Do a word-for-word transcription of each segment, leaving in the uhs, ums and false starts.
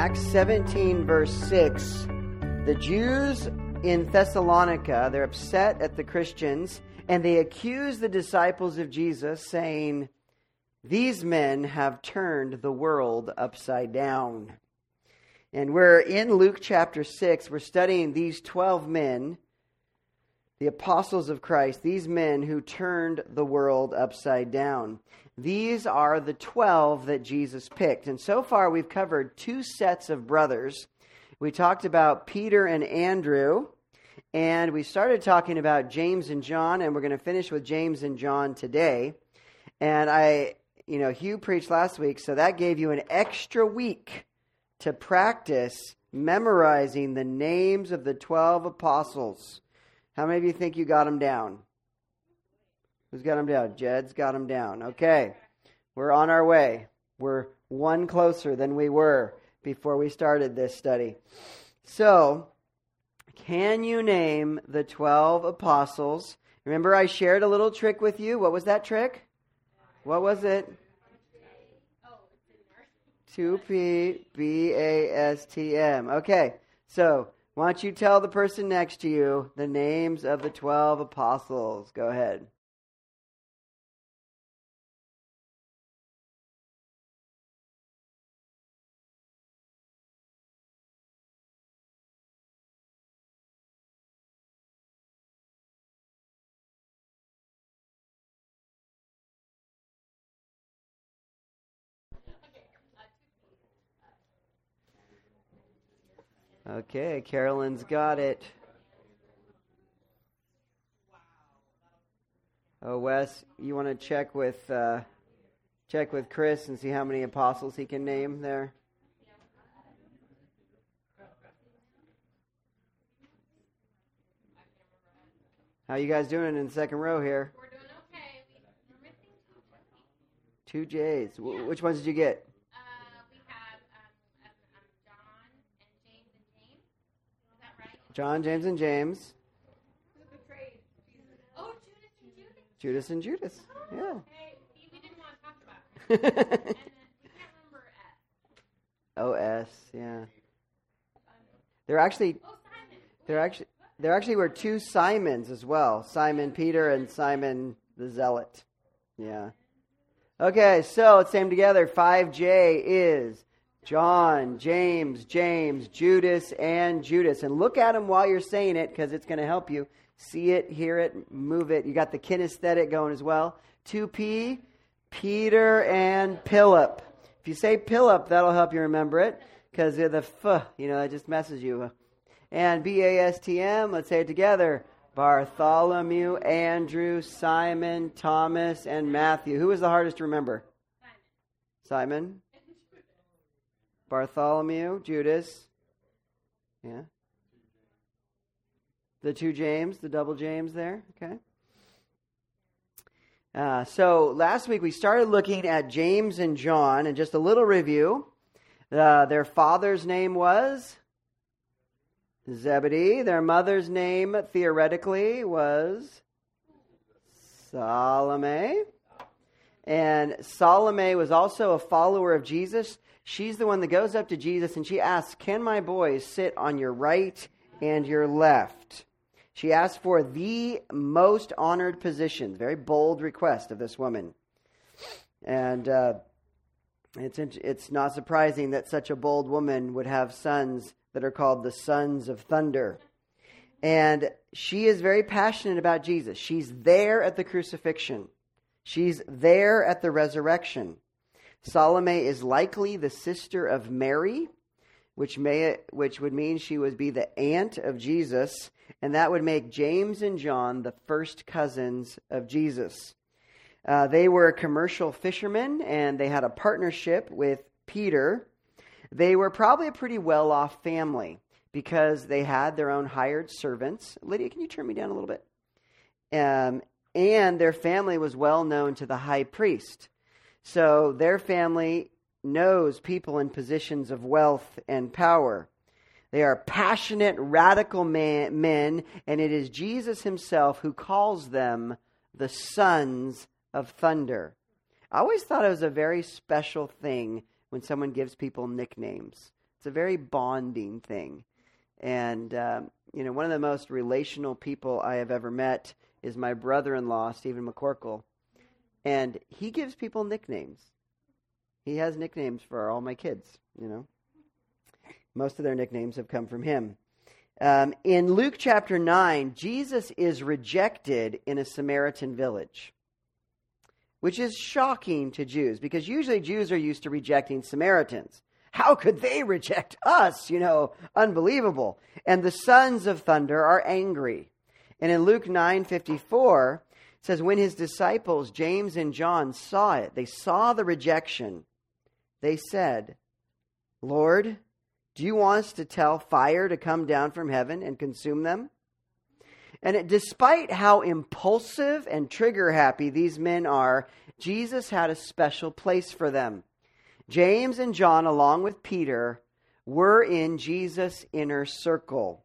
Acts seventeen, verse six, the Jews in Thessalonica, they're upset at the Christians, and they accuse the disciples of Jesus, saying, "These men have turned the world upside down." And we're in Luke chapter six. We're studying these twelve men, the apostles of Christ, these men who turned the world upside down. These are the twelve that Jesus picked. And so far we've covered two sets of brothers. We talked about Peter and Andrew, and we started talking about James and John, and we're going to finish with James and John today. And I, you know, Hugh preached last week, so that gave you an extra week to practice memorizing the names of the twelve apostles. How many of you think you got them down? Who's got them down? Jed's got them down. Okay. We're on our way. We're one closer than we were before we started this study. So, can you name the twelve apostles? Remember I shared a little trick with you. What was that trick? What was it? two P B A S T M. Okay. So, why don't you tell the person next to you the names of the twelve apostles? Go ahead. Okay, Carolyn's got it. Oh, Wes, you want to check with uh, check with Chris and see how many apostles he can name there? How you guys doing in the second row here? We're doing okay. We, we're missing two J's. Two J's. W- which ones did you get? John, James, and James. Who betrayed Jesus? Oh, Judas and Judas. Judas and Judas. Oh, yeah. Okay. We didn't want to talk about it. And then we can't remember S. O S. Yeah. There actually. Oh, Simon. There actually. There actually were two Simons as well. Simon Peter and Simon the Zealot. Yeah. Okay, so let's say them together. five J is John, James, James, Judas, and Judas. And look at them while you're saying it because it's going to help you see it, hear it, move it. You got the kinesthetic going as well. two P, Peter and Philip. If you say Philip, that'll help you remember it because the F, you know, that just messes you. And B A S T M, let's say it together. Bartholomew, Andrew, Simon, Thomas, and Matthew. Who was the hardest to remember? Simon. Simon? Bartholomew, Judas, yeah. The two James, the double James there, okay. Uh, so last week we started looking at James and John, and just a little review. Uh, their father's name was Zebedee. Their mother's name, theoretically, was Salome. And Salome was also a follower of Jesus. She's the one that goes up to Jesus and she asks, "Can my boys sit on your right and your left?" She asked for the most honored positions. Very bold request of this woman. And uh, it's it's not surprising that such a bold woman would have sons that are called the sons of thunder. And she is very passionate about Jesus. She's there at the crucifixion. She's there at the resurrection. Salome is likely the sister of Mary, which may which would mean she would be the aunt of Jesus, and that would make James and John the first cousins of Jesus. Uh, they were commercial fishermen, and they had a partnership with Peter. They were probably a pretty well-off family because they had their own hired servants. Lydia, can you turn me down a little bit? Um, and their family was well known to the high priest. So their family knows people in positions of wealth and power. They are passionate, radical man, men, and it is Jesus himself who calls them the sons of thunder. I always thought it was a very special thing when someone gives people nicknames. It's a very bonding thing. And, um, you know, one of the most relational people I have ever met is my brother-in-law, Stephen McCorkle. And he gives people nicknames. He has nicknames for all my kids, you know. Most of their nicknames have come from him. Um, in Luke chapter nine, Jesus is rejected in a Samaritan village, which is shocking to Jews, because usually Jews are used to rejecting Samaritans. How could they reject us? You know, unbelievable. And the sons of thunder are angry. And in Luke nine fifty-four, it says, when his disciples, James and John, saw it, they saw the rejection, they said, Lord, do you want us to tell fire to come down from heaven and consume them? And it, despite how impulsive and trigger-happy these men are, Jesus had a special place for them. James and John, along with Peter, were in Jesus' inner circle.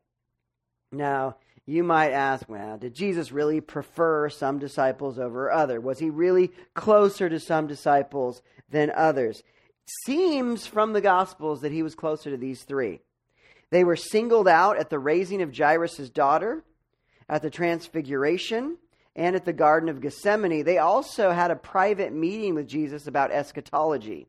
Now, you might ask, well, did Jesus really prefer some disciples over others? Was he really closer to some disciples than others? It seems from the Gospels that he was closer to these three. They were singled out at the raising of Jairus' daughter, at the Transfiguration, and at the Garden of Gethsemane. They also had a private meeting with Jesus about eschatology.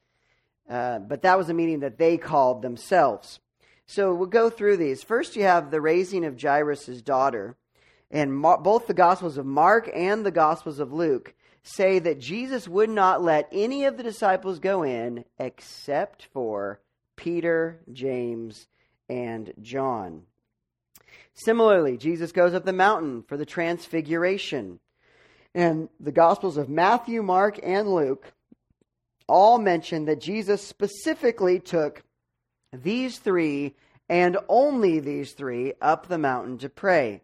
Uh, but that was a meeting that they called themselves. So we'll go through these. First, you have the raising of Jairus' daughter. And Mar- both the Gospels of Mark and the Gospels of Luke say that Jesus would not let any of the disciples go in except for Peter, James, and John. Similarly, Jesus goes up the mountain for the Transfiguration. And the Gospels of Matthew, Mark, and Luke all mention that Jesus specifically took these three, and only these three, up the mountain to pray,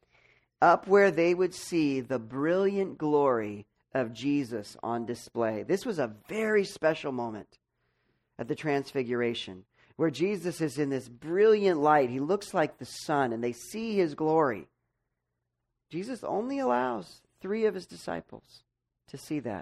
up where they would see the brilliant glory of Jesus on display. This was a very special moment at the Transfiguration, where Jesus is in this brilliant light. He looks like the sun, and they see his glory. Jesus only allows three of his disciples to see that.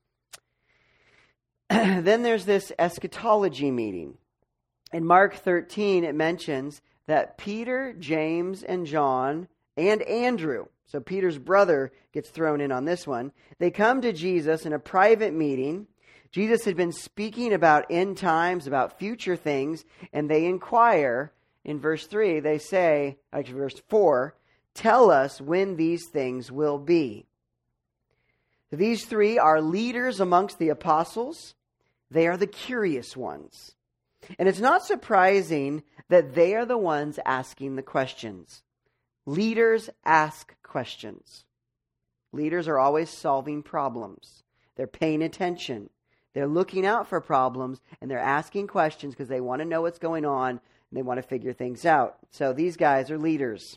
Then there's this eschatology meeting. In Mark thirteen, it mentions that Peter, James, and John, and Andrew, so Peter's brother gets thrown in on this one, they come to Jesus in a private meeting. Jesus had been speaking about end times, about future things, and they inquire, in verse three, they say, actually verse four, tell us when these things will be. These three are leaders amongst the apostles. They are the curious ones. And it's not surprising that they are the ones asking the questions. Leaders ask questions. Leaders are always solving problems. They're paying attention. They're looking out for problems, and they're asking questions because they want to know what's going on, and they want to figure things out. So these guys are leaders.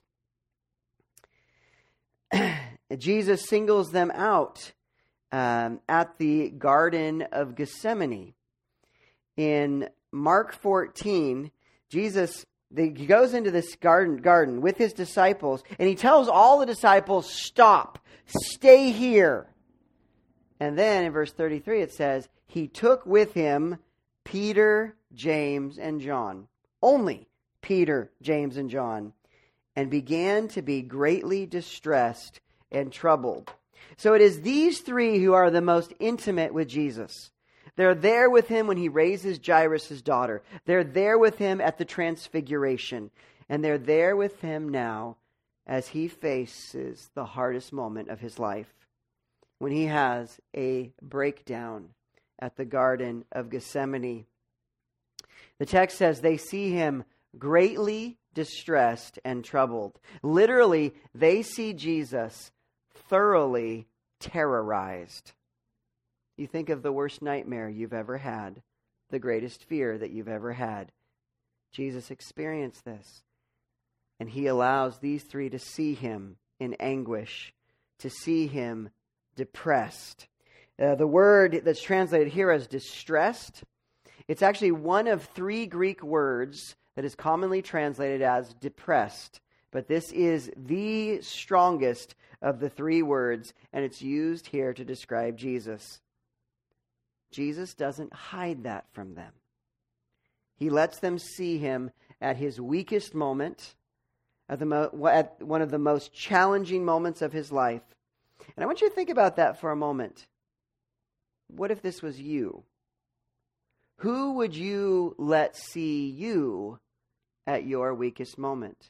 Jesus singles them out um, at the Garden of Gethsemane. In Mark fourteen, Jesus he goes into this garden, garden with his disciples, and he tells all the disciples, stop, stay here. And then in verse thirty-three it says, he took with him Peter, James, and John. Only Peter, James, and John. And began to be greatly distressed and troubled. So it is these three who are the most intimate with Jesus. They're there with him when he raises Jairus' daughter. They're there with him at the Transfiguration. And they're there with him now as he faces the hardest moment of his life, when he has a breakdown at the Garden of Gethsemane. The text says they see him greatly distressed and troubled. Literally, they see Jesus thoroughly terrorized. You think of the worst nightmare you've ever had, the greatest fear that you've ever had. Jesus experienced this. And he allows these three to see him in anguish, to see him depressed. Uh, the word that's translated here as distressed, it's actually one of three Greek words that is commonly translated as depressed. But this is the strongest of the three words, and it's used here to describe Jesus. Jesus doesn't hide that from them. He lets them see him at his weakest moment, at, the mo- at one of the most challenging moments of his life. And I want you to think about that for a moment. What if this was you? Who would you let see you at your weakest moment?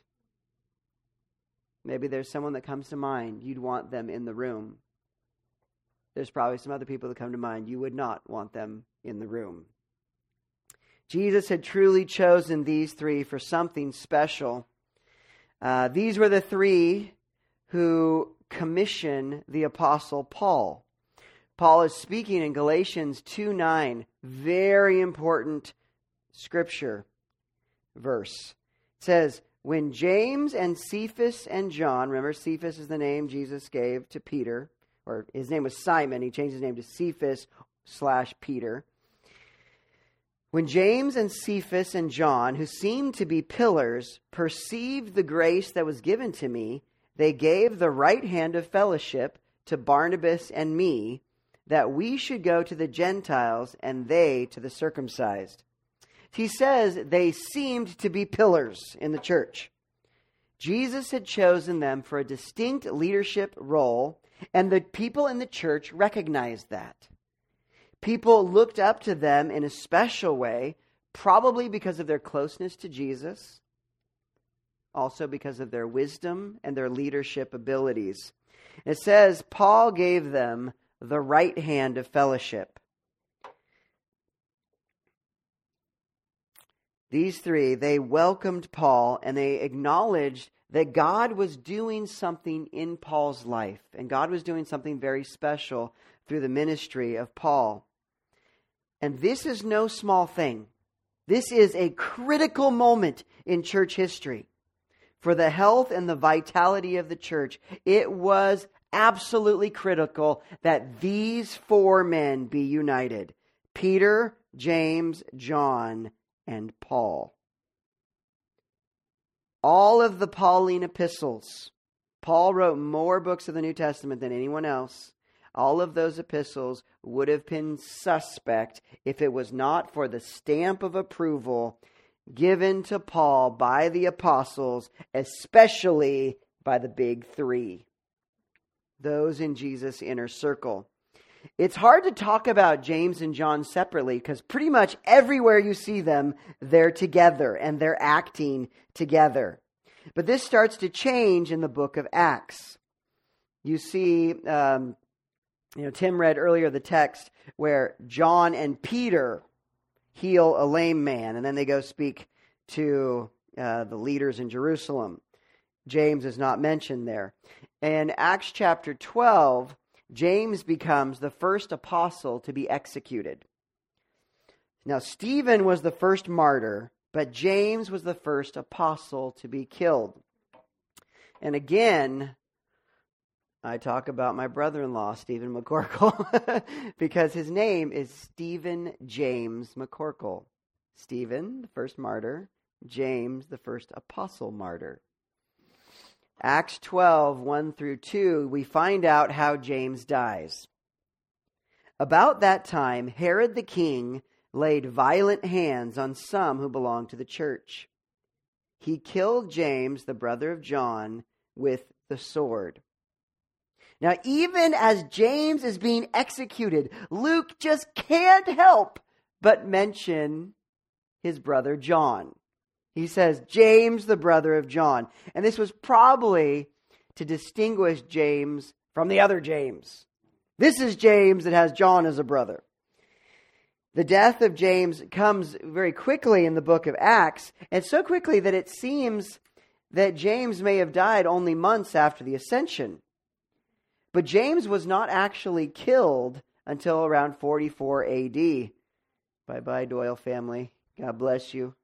Maybe there's someone that comes to mind. You'd want them in the room. There's probably some other people that come to mind. You would not want them in the room. Jesus had truly chosen these three for something special. Uh, these were the three who commission the Apostle Paul. Paul is speaking in Galatians two nine, very important scripture verse. It says, when James and Cephas and John, remember Cephas is the name Jesus gave to Peter, or his name was Simon, he changed his name to Cephas slash Peter. When James and Cephas and John, who seemed to be pillars, perceived the grace that was given to me, they gave the right hand of fellowship to Barnabas and me, that we should go to the Gentiles and they to the circumcised. He says they seemed to be pillars in the church. Jesus had chosen them for a distinct leadership role, and the people in the church recognized that. People looked up to them in a special way, probably because of their closeness to Jesus, also because of their wisdom and their leadership abilities. It says Paul gave them the right hand of fellowship. These three, they welcomed Paul and they acknowledged that God was doing something in Paul's life. And God was doing something very special through the ministry of Paul. And this is no small thing. This is a critical moment in church history. For the health and the vitality of the church, it was absolutely critical that these four men be united. Peter, James, John, and Paul. All of the Pauline epistles, Paul wrote more books of the New Testament than anyone else. All of those epistles would have been suspect if it was not for the stamp of approval given to Paul by the apostles, especially by the big three, those in Jesus' inner circle. It's hard to talk about James and John separately because pretty much everywhere you see them, they're together and they're acting together. But this starts to change in the book of Acts. You see, um, you know, Tim read earlier the text where John and Peter heal a lame man, and then they go speak to uh, the leaders in Jerusalem. James is not mentioned there. In Acts chapter twelve, James becomes the first apostle to be executed. Now, Stephen was the first martyr, but James was the first apostle to be killed. And again, I talk about my brother-in-law, Stephen McCorkle, because his name is Stephen James McCorkle. Stephen, the first martyr. James, the first apostle martyr. Acts twelve, one through two, we find out how James dies. About that time, Herod the king laid violent hands on some who belonged to the church. He killed James, the brother of John, with the sword. Now, even as James is being executed, Luke just can't help but mention his brother John. He says, James, the brother of John. And this was probably to distinguish James from the other James. This is James that has John as a brother. The death of James comes very quickly in the book of Acts, and so quickly that it seems that James may have died only months after the ascension. But James was not actually killed until around forty-four A D. Bye-bye, Doyle family. God bless you.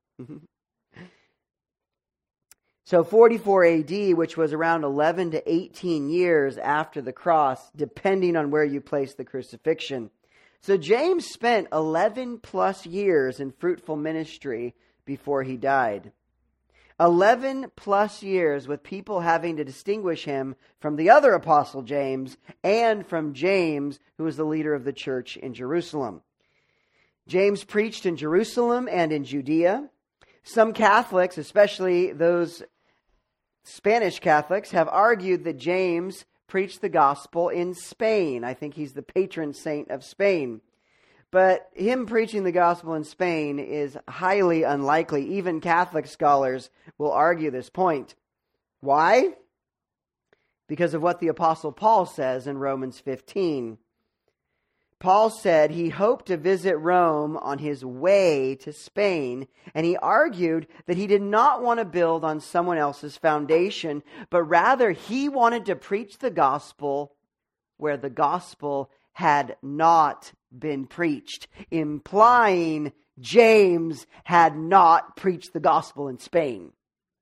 So forty-four A D, which was around eleven to eighteen years after the cross, depending on where you place the crucifixion. So James spent eleven plus years in fruitful ministry before he died. eleven plus years with people having to distinguish him from the other apostle James and from James, who was the leader of the church in Jerusalem. James preached in Jerusalem and in Judea. Some Catholics, especially those Spanish Catholics, have argued that James preached the gospel in Spain. I think he's the patron saint of Spain. But him preaching the gospel in Spain is highly unlikely. Even Catholic scholars will argue this point. Why? Because of what the Apostle Paul says in Romans fifteen. Paul said he hoped to visit Rome on his way to Spain, and he argued that he did not want to build on someone else's foundation, but rather he wanted to preach the gospel where the gospel had not been preached, implying James had not preached the gospel in Spain.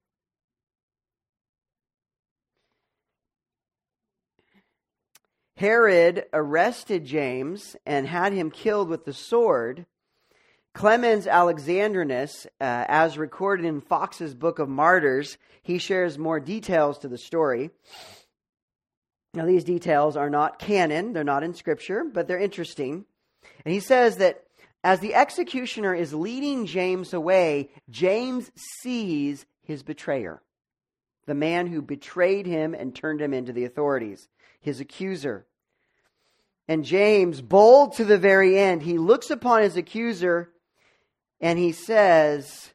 Herod arrested James and had him killed with the sword. Clemens Alexandrinus, uh, as recorded in Fox's Book of Martyrs, he shares more details to the story. Now, these details are not canon, they're not in Scripture, but they're interesting. And he says that as the executioner is leading James away, James sees his betrayer, the man who betrayed him and turned him into the authorities, his accuser. And James, bold to the very end, he looks upon his accuser and he says,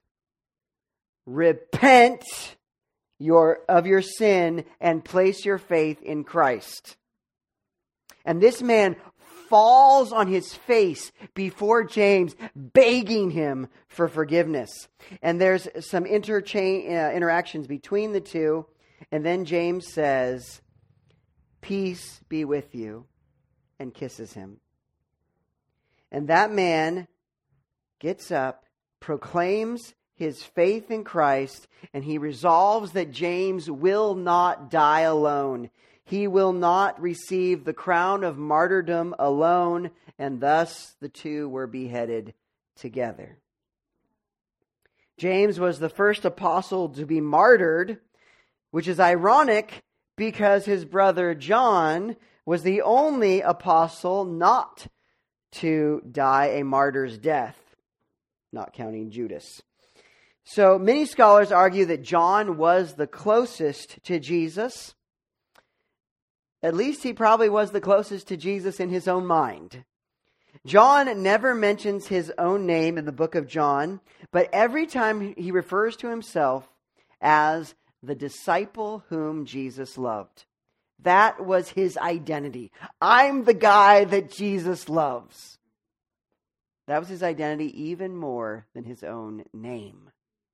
repent your, of your sin and place your faith in Christ. And this man falls on his face before James, begging him for forgiveness. And there's some interchange, uh, interactions between the two. And then James says, peace be with you, and kisses him. And that man gets up, proclaims his faith in Christ, and he resolves that James will not die alone. He will not receive the crown of martyrdom alone, and thus the two were beheaded together. James was the first apostle to be martyred, which is ironic because his brother John was the only apostle not to die a martyr's death, not counting Judas. So many scholars argue that John was the closest to Jesus. At least he probably was the closest to Jesus in his own mind. John never mentions his own name in the book of John, but every time he refers to himself as the disciple whom Jesus loved. That was his identity. I'm the guy that Jesus loves. That was his identity even more than his own name.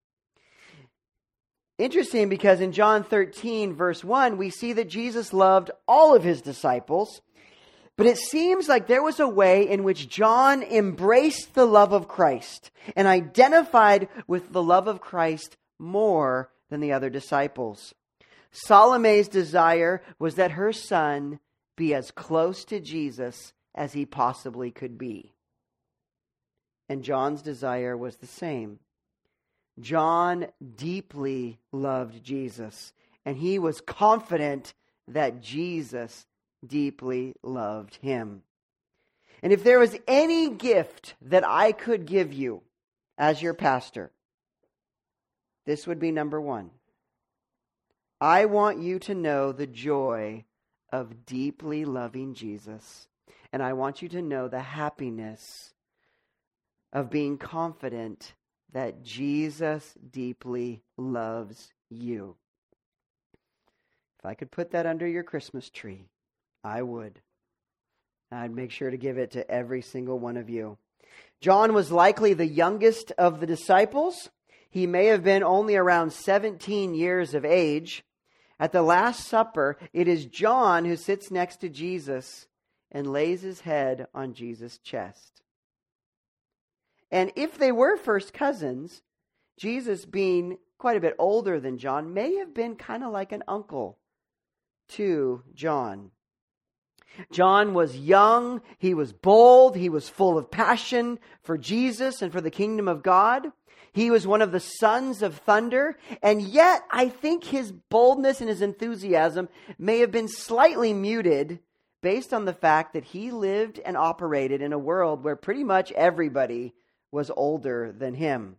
Interesting, because in John thirteen, verse one, we see that Jesus loved all of his disciples, but it seems like there was a way in which John embraced the love of Christ and identified with the love of Christ more than the other disciples. Salome's desire was that her son be as close to Jesus as he possibly could be. And John's desire was the same. John deeply loved Jesus, and he was confident that Jesus deeply loved him. And if there was any gift that I could give you as your pastor, this would be number one. I want you to know the joy of deeply loving Jesus. And I want you to know the happiness of being confident that Jesus deeply loves you. If I could put that under your Christmas tree, I would. I'd make sure to give it to every single one of you. John was likely the youngest of the disciples. He may have been only around seventeen years of age. At the Last Supper, it is John who sits next to Jesus and lays his head on Jesus' chest. And if they were first cousins, Jesus, being quite a bit older than John, may have been kind of like an uncle to John. John was young, he was bold, he was full of passion for Jesus and for the kingdom of God. He was one of the sons of thunder, and yet I think his boldness and his enthusiasm may have been slightly muted based on the fact that he lived and operated in a world where pretty much everybody was older than him.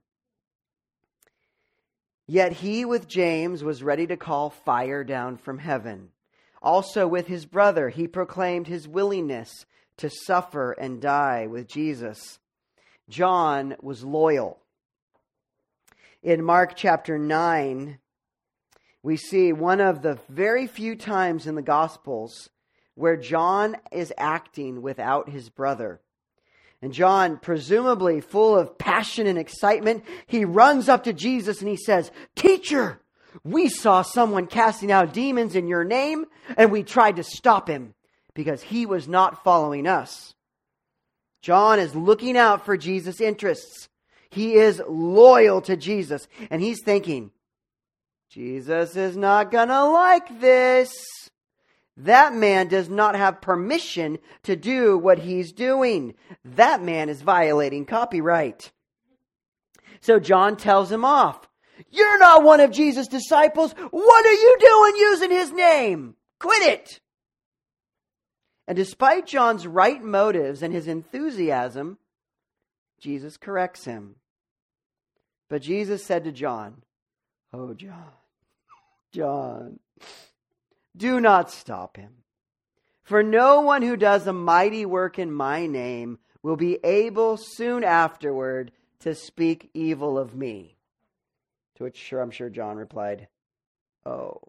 Yet he, with James, was ready to call fire down from heaven. Also with his brother, he proclaimed his willingness to suffer and die with Jesus. John was loyal. In Mark chapter nine, we see one of the very few times in the Gospels where John is acting without his brother. And John, presumably full of passion and excitement, he runs up to Jesus and he says, "Teacher, we saw someone casting out demons in your name, and we tried to stop him because he was not following us." John is looking out for Jesus' interests. He is loyal to Jesus. And he's thinking, Jesus is not going to like this. That man does not have permission to do what he's doing. That man is violating copyright. So John tells him off. "You're not one of Jesus' disciples. What are you doing using his name? Quit it." And despite John's right motives and his enthusiasm, Jesus corrects him. But Jesus said to John, "Oh, John, John, do not stop him. For no one who does a mighty work in my name will be able soon afterward to speak evil of me." To which sure, I'm sure John replied, "Oh,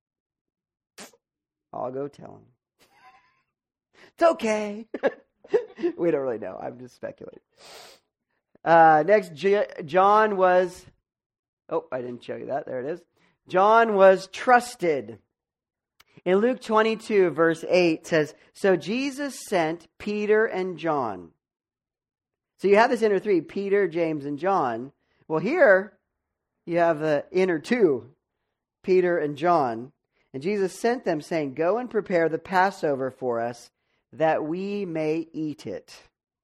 I'll go tell him." It's okay. We don't really know. I'm just speculating. Uh, next, J- John was... Oh, I didn't show you that. There it is. John was trusted. In Luke twenty-two, verse eight says, "So Jesus sent Peter and John." So you have this inner three, Peter, James, and John. Well, here you have the inner two, Peter and John. And Jesus sent them saying, "Go and prepare the Passover for us, that we may eat it."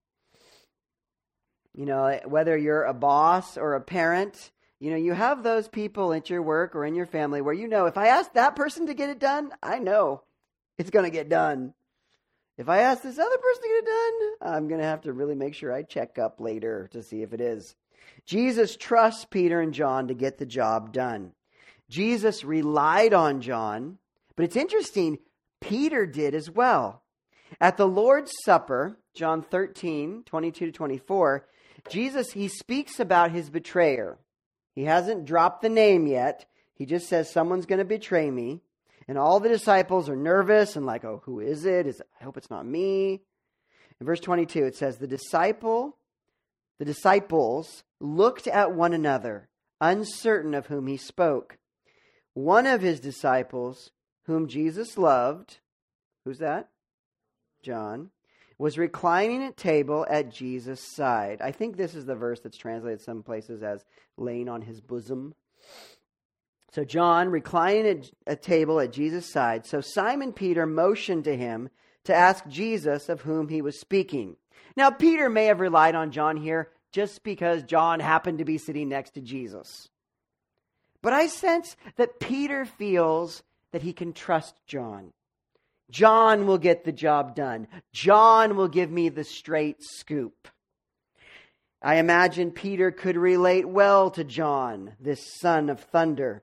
You know, whether you're a boss or a parent, you know, you have those people at your work or in your family where you know, if I ask that person to get it done, I know it's going to get done. If I ask this other person to get it done, I'm going to have to really make sure I check up later to see if it is. Jesus trusts Peter and John to get the job done. Jesus relied on John, but it's interesting, Peter did as well. At the Lord's Supper, John thirteen, twenty-two to twenty-four, Jesus, he speaks about his betrayer. He hasn't dropped the name yet. He just says, someone's going to betray me. And all the disciples are nervous and like, oh, who is it? Is it? I hope it's not me. In verse twenty-two, it says, the disciple, the disciples looked at one another, uncertain of whom he spoke. One of his disciples, whom Jesus loved, who's that? John, was reclining at table at Jesus' side. I think this is the verse that's translated some places as laying on his bosom. So John reclining at a table at Jesus' side. So Simon Peter motioned to him to ask Jesus of whom he was speaking. Now Peter may have relied on John here just because John happened to be sitting next to Jesus. But I sense that Peter feels that he can trust John. John will get the job done. John will give me the straight scoop. I imagine Peter could relate well to John, this son of thunder.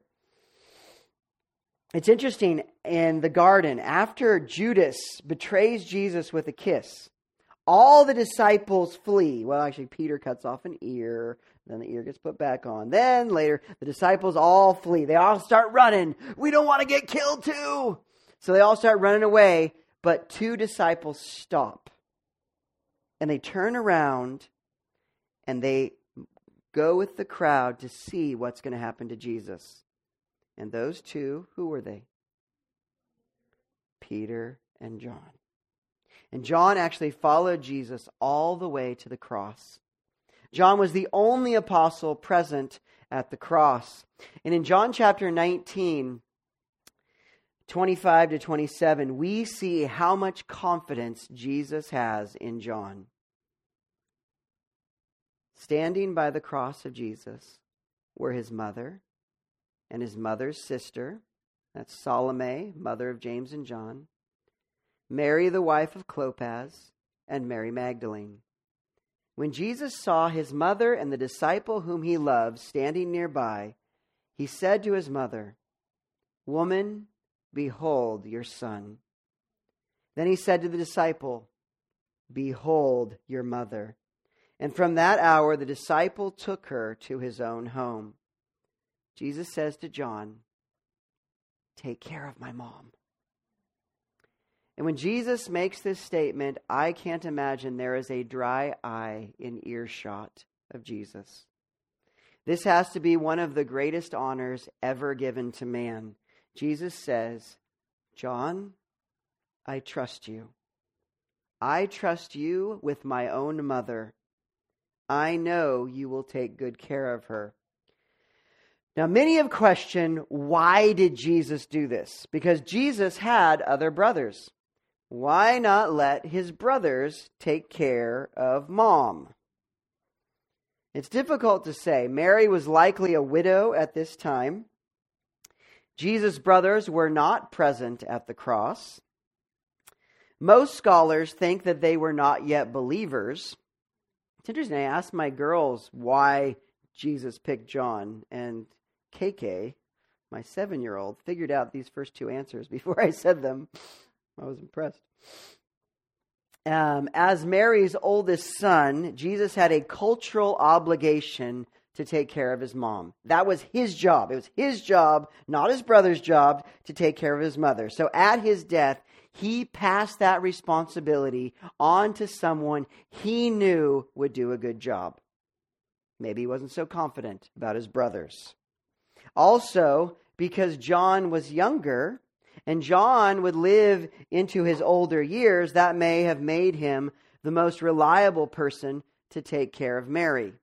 It's interesting, in the garden, after Judas betrays Jesus with a kiss, all the disciples flee. Well, actually, Peter cuts off an ear, then the ear gets put back on. Then later, the disciples all flee. They all start running. We don't want to get killed too. So they all start running away, but two disciples stop. And they turn around and they go with the crowd to see what's going to happen to Jesus. And those two, who were they? Peter and John. And John actually followed Jesus all the way to the cross. John was the only apostle present at the cross. And in John chapter nineteen, twenty-five to twenty-seven, we see how much confidence Jesus has in John. Standing by the cross of Jesus were his mother and his mother's sister, that's Salome, mother of James and John, Mary the wife of Clopas, and Mary Magdalene. When Jesus saw his mother and the disciple whom he loved standing nearby, he said to his mother, "Woman, behold your son." Then he said to the disciple, "Behold your mother." And from that hour the disciple took her to his own home. Jesus says to John, "Take care of my mom." And when Jesus makes this statement, I can't imagine there is a dry eye in earshot of Jesus. This has to be one of the greatest honors ever given to man. Jesus says, "John, I trust you. I trust you with my own mother. I know you will take good care of her." Now, many have questioned, why did Jesus do this? Because Jesus had other brothers. Why not let his brothers take care of mom? It's difficult to say. Mary was likely a widow at this time. Jesus' brothers were not present at the cross. Most scholars think that they were not yet believers. It's interesting. I asked my girls why Jesus picked John, and K K, my seven-year-old, figured out these first two answers before I said them. I was impressed. Um, as Mary's oldest son, Jesus had a cultural obligation to take care of his mom. That was his job. It was his job, not his brother's job, to take care of his mother. So at his death, he passed that responsibility on to someone he knew would do a good job. Maybe he wasn't so confident about his brothers. Also, because John was younger, and John would live into his older years, that may have made him the most reliable person to take care of Mary.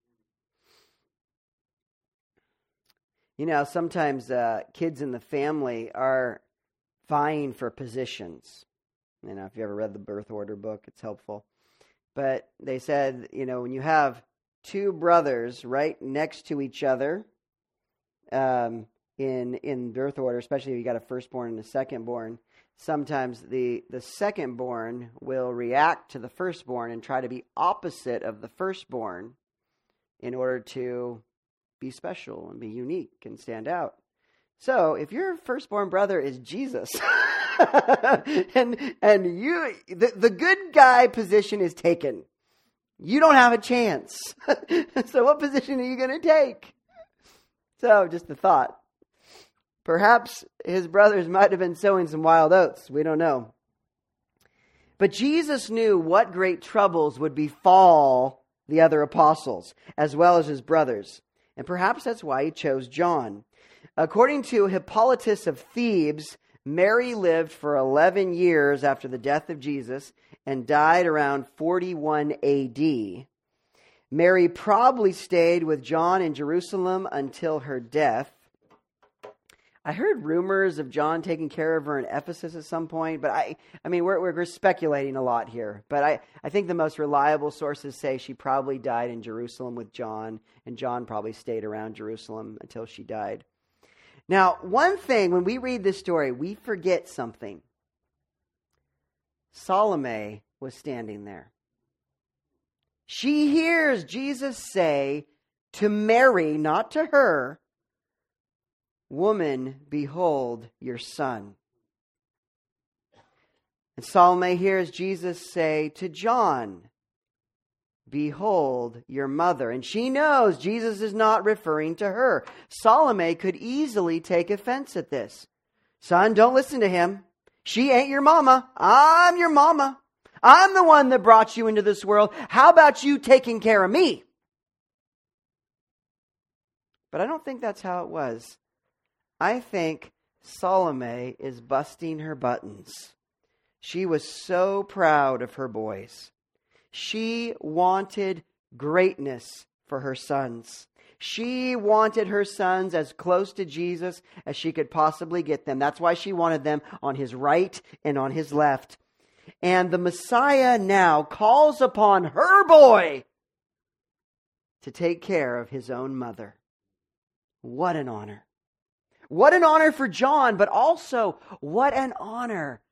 You know, sometimes uh, kids in the family are vying for positions. You know, if you ever read the birth order book, it's helpful. But they said, you know, when you have two brothers right next to each other, um, in in birth order, especially if you got a firstborn and a secondborn, sometimes the, the secondborn will react to the firstborn and try to be opposite of the firstborn in order to be special and be unique and stand out. So if your firstborn brother is Jesus, and and you the, the good guy position is taken, you don't have a chance. So what position are you going to take? So just a thought. Perhaps his brothers might have been sowing some wild oats. We don't know. But Jesus knew what great troubles would befall the other apostles, as well as his brothers. And perhaps that's why he chose John. According to Hippolytus of Thebes, Mary lived for eleven years after the death of Jesus and died around forty-one A D. Mary probably stayed with John in Jerusalem until her death. I heard rumors of John taking care of her in Ephesus at some point, but I I mean, we're, we're speculating a lot here. But I, I think the most reliable sources say she probably died in Jerusalem with John, and John probably stayed around Jerusalem until she died. Now, one thing, when we read this story, we forget something. Salome was standing there. She hears Jesus say to Mary, not to her, "Woman, behold your son." And Salome hears Jesus say to John, "Behold your mother." And she knows Jesus is not referring to her. Salome could easily take offense at this. "Son, don't listen to him. She ain't your mama. I'm your mama. I'm the one that brought you into this world. How about you taking care of me?" But I don't think that's how it was. I think Salome is busting her buttons. She was so proud of her boys. She wanted greatness for her sons. She wanted her sons as close to Jesus as she could possibly get them. That's why she wanted them on his right and on his left. And the Messiah now calls upon her boy to take care of his own mother. What an honor. What an honor for John, but also what an honor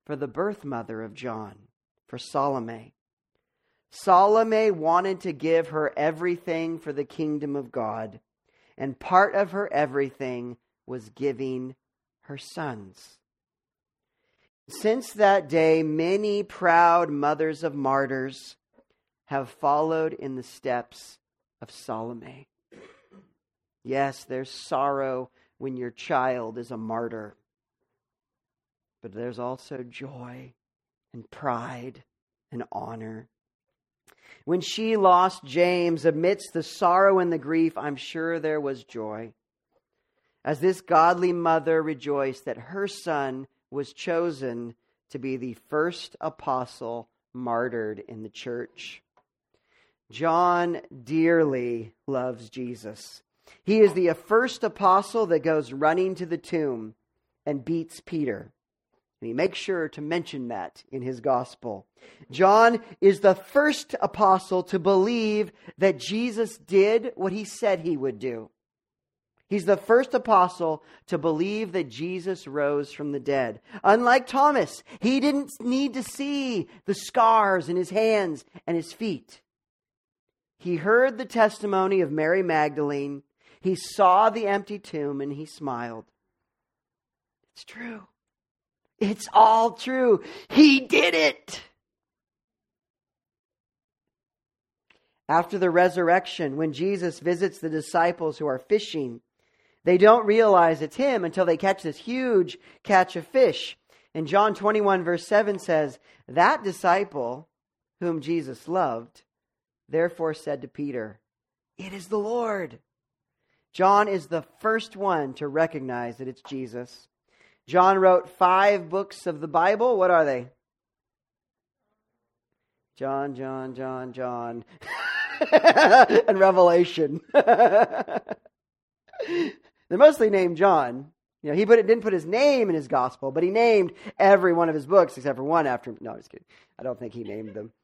for the birth mother of John, for Salome. Salome wanted to give her everything for the kingdom of God, and part of her everything was giving her sons. Since that day, many proud mothers of martyrs have followed in the steps of Salome. Yes, there's sorrow when your child is a martyr, but there's also joy and pride and honor. When she lost James, amidst the sorrow and the grief, I'm sure there was joy, as this godly mother rejoiced that her son was chosen to be the first apostle martyred in the church. John dearly loves Jesus. He is the first apostle that goes running to the tomb and beats Peter. And he makes sure to mention that in his gospel. John is the first apostle to believe that Jesus did what he said he would do. He's the first apostle to believe that Jesus rose from the dead. Unlike Thomas, he didn't need to see the scars in his hands and his feet. He heard the testimony of Mary Magdalene. He saw the empty tomb and he smiled. It's true. It's all true. He did it. After the resurrection, when Jesus visits the disciples who are fishing, they don't realize it's him until they catch this huge catch of fish. And John twenty-one verse seven says, that disciple whom Jesus loved, therefore said to Peter, it is the Lord. John is the first one to recognize that it's Jesus. John wrote five books of the Bible. What are they? John, John, John, John. And Revelation. They're mostly named John. You know, he put it, didn't put his name in his gospel, but he named every one of his books except for one after. No, I'm just kidding. I don't think he named them.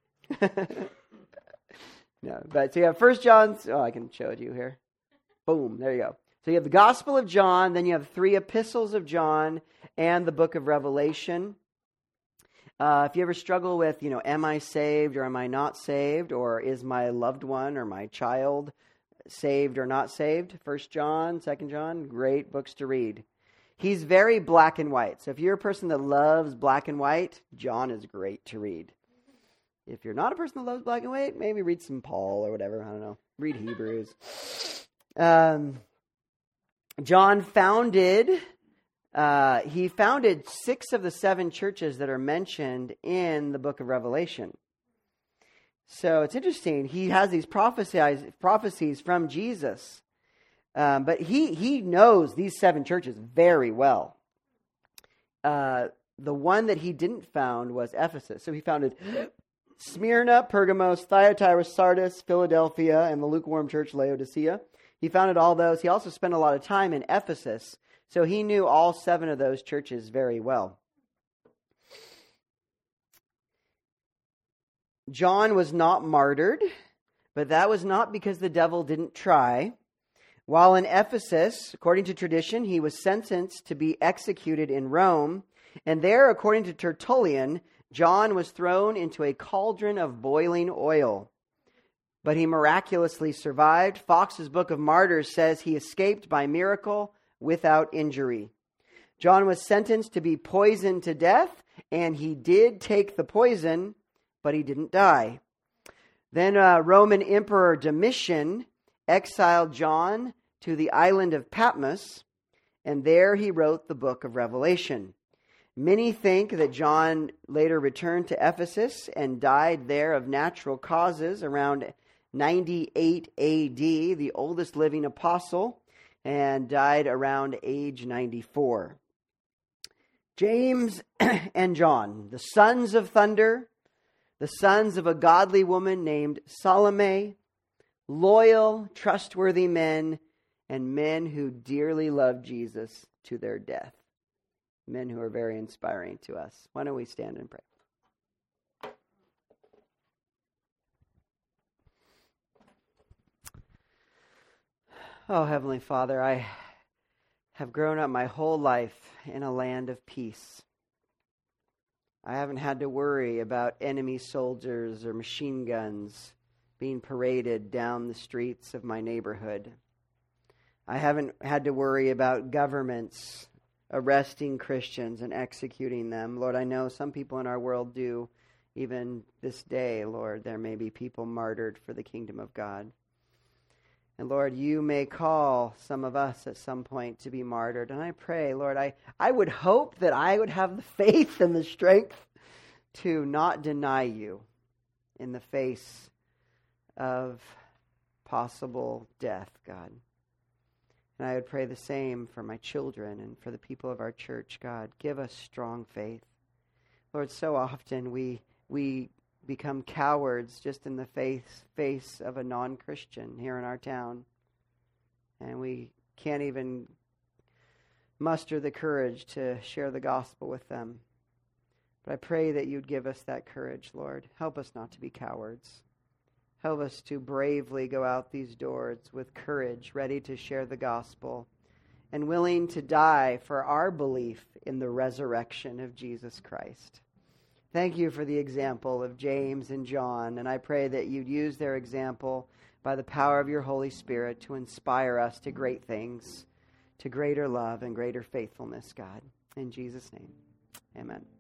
No, but so you have First John. Oh, I can show it to you here. Boom, there you go. So you have the Gospel of John, then you have three epistles of John, and the book of Revelation. Uh, if you ever struggle with, you know, am I saved or am I not saved, or is my loved one or my child saved or not saved? First John, Second John, great books to read. He's very black and white. So if you're a person that loves black and white, John is great to read. If you're not a person that loves black and white, maybe read some Paul or whatever. I don't know. Read Hebrews. Um, John founded, uh, he founded six of the seven churches that are mentioned in the book of Revelation. So it's interesting. He has these prophecies, prophecies from Jesus. Um, but he, he knows these seven churches very well. Uh, the one that he didn't found was Ephesus. So he founded Smyrna, Pergamos, Thyatira, Sardis, Philadelphia, and the lukewarm church Laodicea. He founded all those. He also spent a lot of time in Ephesus. So he knew all seven of those churches very well. John was not martyred, but that was not because the devil didn't try. While in Ephesus, according to tradition, he was sentenced to be executed in Rome. And there, according to Tertullian, John was thrown into a cauldron of boiling oil. But he miraculously survived. Fox's Book of Martyrs says he escaped by miracle without injury. John was sentenced to be poisoned to death, and he did take the poison, but he didn't die. Then uh, Roman Emperor Domitian exiled John to the island of Patmos, and there he wrote the book of Revelation. Many think that John later returned to Ephesus and died there of natural causes around ninety-eight A D, the oldest living apostle, and died around age ninety-four. James and John, the sons of thunder, the sons of a godly woman named Salome, loyal, trustworthy men, and men who dearly loved Jesus to their death. Men who are very inspiring to us. Why don't we stand and pray? Oh, Heavenly Father, I have grown up my whole life in a land of peace. I haven't had to worry about enemy soldiers or machine guns being paraded down the streets of my neighborhood. I haven't had to worry about governments arresting Christians and executing them. Lord, I know some people in our world do. Even this day, Lord, there may be people martyred for the kingdom of God. And Lord, you may call some of us at some point to be martyred. And I pray, Lord, I, I would hope that I would have the faith and the strength to not deny you in the face of possible death, God. And I would pray the same for my children and for the people of our church, God. Give us strong faith. Lord, so often we we become cowards just in the face, face of a non-Christian here in our town. And we can't even muster the courage to share the gospel with them. But I pray that you'd give us that courage, Lord. Help us not to be cowards. Help us to bravely go out these doors with courage, ready to share the gospel, and willing to die for our belief in the resurrection of Jesus Christ. Thank you for the example of James and John, and I pray that you'd use their example by the power of your Holy Spirit to inspire us to great things, to greater love and greater faithfulness, God. In Jesus' name, amen.